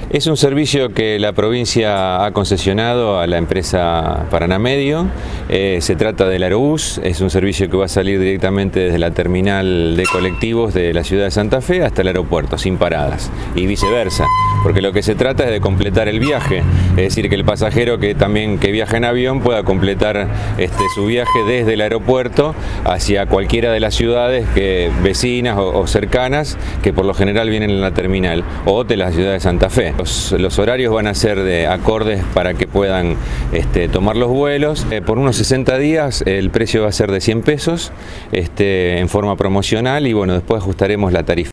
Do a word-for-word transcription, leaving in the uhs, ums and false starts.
Es un servicio que la provincia ha concesionado a la empresa Paranamedio. Eh, se trata del Aerobús, es un servicio que va a salir directamente desde la terminal de colectivos de la ciudad de Santa Fe hasta el aeropuerto, sin paradas, y viceversa, porque lo que se trata es de completar el viaje, es decir, que el pasajero que también que viaja en avión pueda completar este, su viaje desde el aeropuerto hacia cualquiera de las ciudades que, vecinas o, o cercanas, que por lo general vienen en la terminal, o de la ciudad de Santa Fe. Los, los horarios van a ser de acordes para que puedan este, tomar los vuelos. Eh, por unos sesenta días el precio va a ser de cien pesos este, en forma promocional, y bueno, después ajustaremos la tarifa.